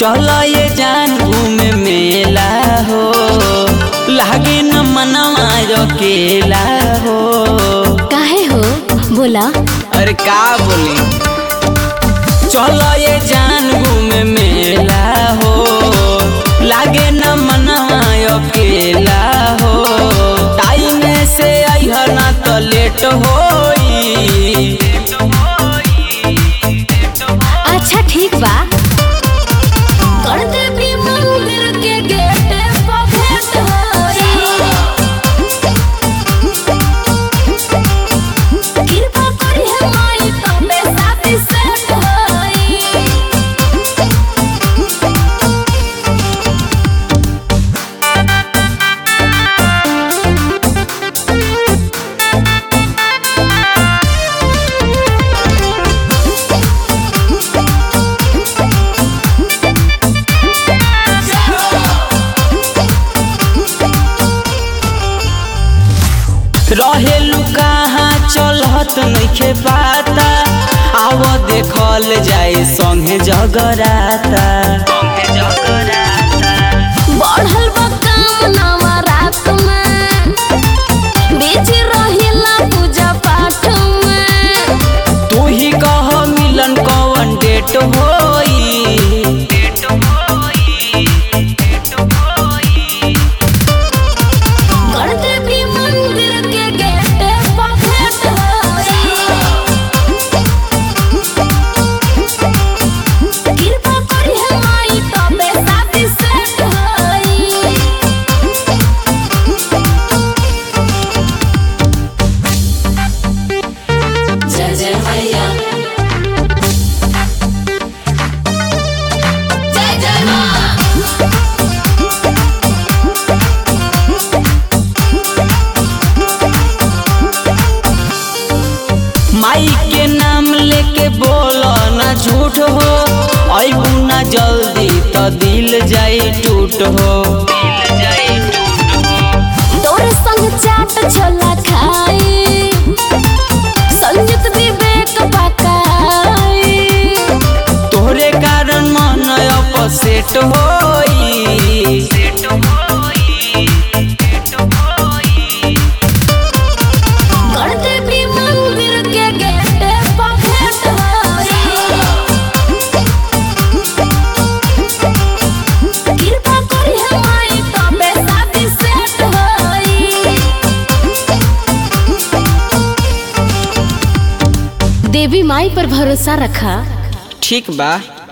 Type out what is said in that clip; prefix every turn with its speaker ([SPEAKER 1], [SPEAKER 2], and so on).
[SPEAKER 1] चलो ये जान घूमे मेला हो, लागे न मनवा अकेला हो।
[SPEAKER 2] काहे हो बोला?
[SPEAKER 1] अरे का बोली, चलो ये जान घूमे मेला हो, लागे न मनवा अकेला हो। टाइम से अइह ना तो लेट होई।
[SPEAKER 2] अच्छा ठीक बा। कर देवी मंदिर के गेट पर भेंट होई। कृपा करी है माई तबे शादी सेट होई।
[SPEAKER 1] रहेलू कहाँ चलत नइखे पाता, आव देखल जाए संगे जगराता।
[SPEAKER 2] बढ़ल बा काम नवा रात में, बिजी रहिला पूजा पाठ में।
[SPEAKER 1] तू ही कह मिलन कौन डेट होई।
[SPEAKER 2] कर देवी मंदिर के गेट पर भेंट होई। कृपा करी है माई तबे शादी सेट होई। जय जय मैया, जय जय माँ।
[SPEAKER 1] माई के नाम लेके बोलो ना झूठ हो, अइबू ना जल्दी तो दिल जाई टूट हो।
[SPEAKER 2] तोरे संग चाट छोला खाई, संजित विवेक पकाई।
[SPEAKER 1] तोहरे कारण मन अपसेट होई।
[SPEAKER 2] कर देवी मंदिर के गेट पर भेंट होई। कृपा करी है माई तबे शादी सेट होई। देवी माई पर भरोसा रखा।
[SPEAKER 1] ठीक बा।